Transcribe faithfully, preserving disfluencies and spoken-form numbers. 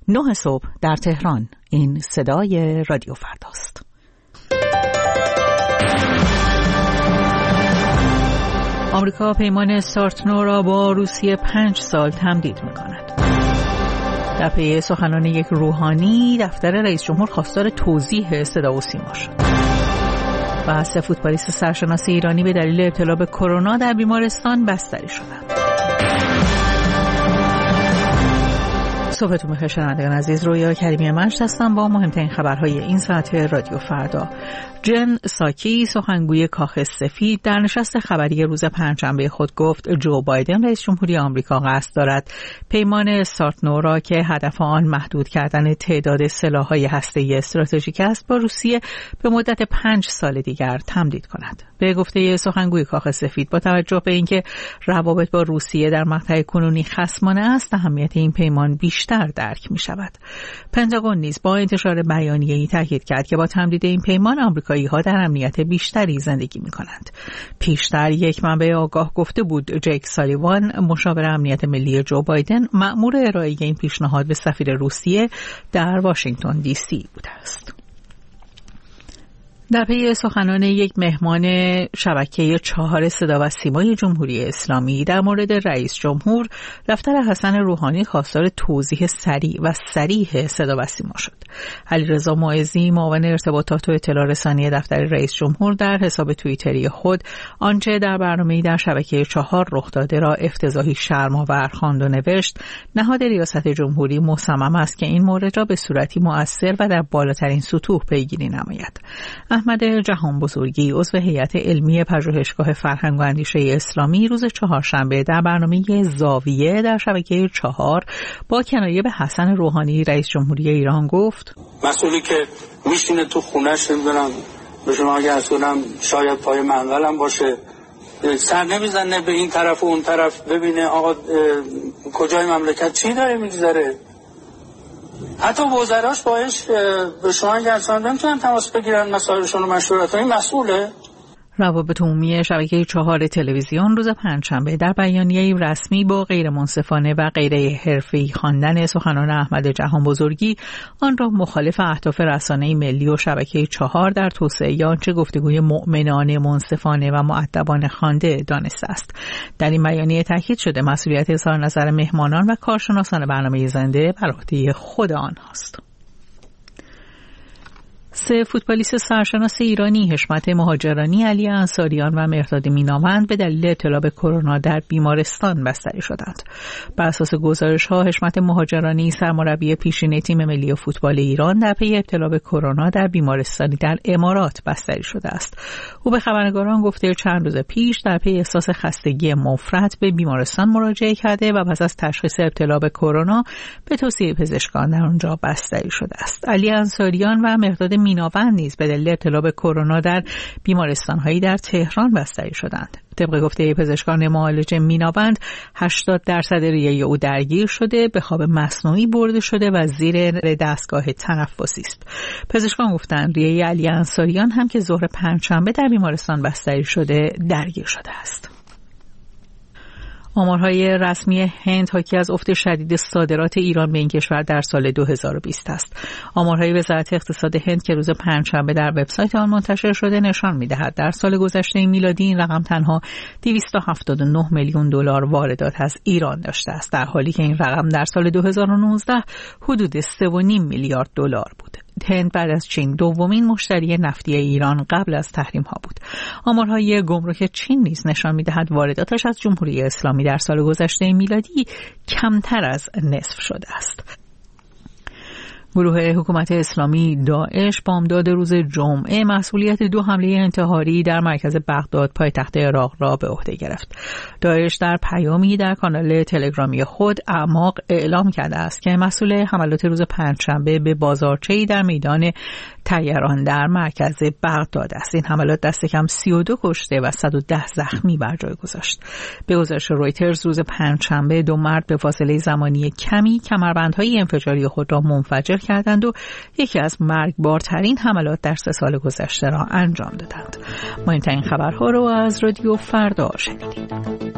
نه صبح در تهران. این صدای رادیو فرداست. آمریکا پیمان سارت نو را با روسیه پنج سال تمدید می‌کند. در پی سخنان یک روحانی، دفتر رئیس جمهور خواستار توضیح صدا و سیما شد. و سه فوتبالیست سرشناس ایرانی به دلیل ابتلا به کرونا در بیمارستان بستری شدند. صبحتون بخیر شنوندگان عزیز، رویا کریمی مجد هستم با مهمترین خبرهای این ساعت رادیو فردا. جن ساکی، سخنگوی کاخ سفید، در نشست خبری روز پنجشنبه خود گفت جو بایدن رئیس جمهوری آمریکا قصد دارد پیمان سارت نو را که هدف آن محدود کردن تعداد سلاح‌های هسته‌ای استراتژیک است با روسیه به مدت پنج سال دیگر تمدید کند. به گفته سخنگوی کاخ سفید، با توجه به اینکه روابط با روسیه در مقطع کنونی خصمانه است، اهمیت این پیمان بیشتر درک می شود. پنتاگون نیز با انتشار بیانیه‌ای تاکید کرد که با تمدید این پیمان آمریکایی‌ها در امنیت بیشتری زندگی می کنند. پیشتر یک منبع آگاه گفته بود جیک سالیوان، مشاور امنیت ملی جو بایدن، مأمور ارائه این پیشنهاد به سفیر روسیه در واشنگتن دی سی بوده است. در پی سخنان یک مهمان شبکه چهار صدا و سیمای جمهوری اسلامی در مورد رئیس جمهور، دفتر حسن روحانی خواستار توضیح سریع و صریح صدا و سیما شد. علیرضا معزی، معاون ارتباطات و اطلاع رسانی دفتر رئیس جمهور، در حساب توییتری خود آنچه در برنامه‌ای در شبکه چهار رخ داده را افتضاحی شرم‌آور خواند و نوشت: نهاد ریاست جمهوری مصمم است که این مورد را به صورتی مؤثر و در بالاترین سطوح پیگیری نماید. احمد جهان بزرگی، عضو هیئت علمی پژوهشگاه فرهنگ و اندیشه اسلامی، روز چهارشنبه در برنامه زاویه در شبکه چهار با کنایه به حسن روحانی رئیس جمهوری ایران گفت: مسئولی که میشینه تو خونش، نمیدونم به شما اگه از کنم شاید پای منقلم باشه، سر نمیزنه به این طرف و اون طرف ببینه آقا کجای مملکت چی داره میگذره. حتی وزراش باش به شما اگه اصلا نمیتونن تماس بگیرن مسائلشون و مشورت. این مسئوله؟ روابط عمومی شبکه چهار تلویزیون روز پنجشنبه در بیانیه‌ای رسمی با غیر منصفانه و غیر حرفه‌ای خواندن سخنان احمد جهان بزرگی آن را مخالف اهداف رسانه‌ای ملی و شبکه چهار در توسعه آنچه گفتگوی مؤمنانه، منصفانه و مؤدبانه خوانده دانسته است. در این بیانیه تاکید شده مسئولیت اظهار نظر مهمانان و کارشناسان برنامه زنده بر عهده خود آنهاست. سه فوتبالیست سرشناس ایرانی، حشمت مهاجرانی، علی انصاریان و مهرداد میناوند، به دلیل ابتلا به کرونا در بیمارستان بستری شدند. بر اساس گزارش‌ها، حشمت مهاجرانی، سرمربی پیشین تیم ملی فوتبال ایران، در پی ابتلا به کرونا در بیمارستانی در امارات بستری شده است. او به خبرنگاران گفته چند روز پیش در پی احساس خستگی مفرط به بیمارستان مراجعه کرده و پس از تشخیص ابتلا به کرونا به توصیه پزشکان در آنجا بستری شده است. علی انصاریان و مهرداد میناوند نیز به دلیل ابتلا به کرونا در بیمارستان‌هایی در تهران بستری شدند. طبق گفته پزشکان معالج میناوند، هشتاد درصد ریه او درگیر شده، به خواب مصنوعی برده شده و زیر دستگاه تنفسی است. پزشکان گفتند ریه علی انصاریان هم که ظهر پنجشنبه در بیمارستان بستری شده درگیر شده است. آمارهای رسمی هند حاکی از افت شدید صادرات ایران به این کشور در سال دو هزار و بیست است. آمارهای وزارت اقتصاد هند که روز پنجشنبه در وبسایت آن منتشر شده نشان می‌دهد در سال گذشته میلادی این رقم تنها دویست و هفتاد و نه میلیون دلار واردات از ایران داشته است، در حالی که این رقم در سال دو هزار و نوزده حدود سه و نیم میلیارد دلار بود. هند بعد از چین دومین مشتری نفتی ایران قبل از تحریم ها بود. آمارهای گمرک چین نیز نشان می‌دهد وارداتش از جمهوری اسلامی در سال گذشته میلادی کمتر از نصف شده است. گروه حکومت اسلامی داعش بامداد روز جمعه مسئولیت دو حمله انتحاری در مرکز بغداد پایتخت عراق را به عهده گرفت. داعش در پیامی در کانال تلگرامی خود اعماق اعلام کرده است که مسئول حملات روز پنجشنبه به بازارچه‌ای در میدان طیران در مرکز بغداد است. این حملات دست کم سی و دو کشته و صد و ده زخمی بر جای گذاشت. به گزارش رویترز روز پنجشنبه دو مرد به فاصله زمانی کمی کمربندهای انفجاری خود را منفجر کردند و یکی از مرگبارترین حملات در سه سال گذشته را انجام دادند. مهمترین خبرها رو از رادیو فردا شنیدید.